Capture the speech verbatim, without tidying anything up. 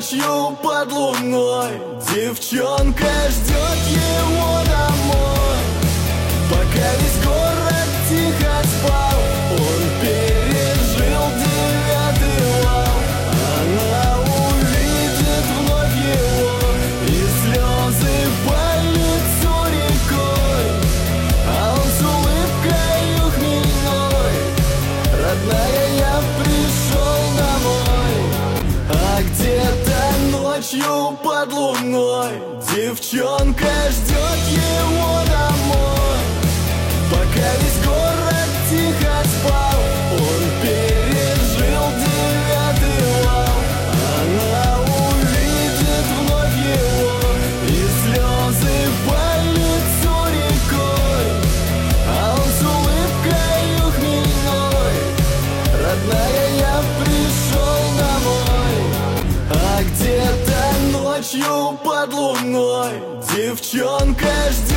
ночью под луной девчонка ждет его домой. Пока весь город тихо спал, он пережил девятый вал. Она увидит вновь его, и слезы по лицу рекой, а он с улыбкой хмельной: родная, я пришел домой. А где-то ночью под луной девчонка ждет его домой. Пока весь город тихо спал, он пережил девятый вал. Она увидит вновь его, и слезы по лицу рекой, а он с улыбкой хмельной: родная, я пришел домой. А где-то ночью под луной девчонка ждет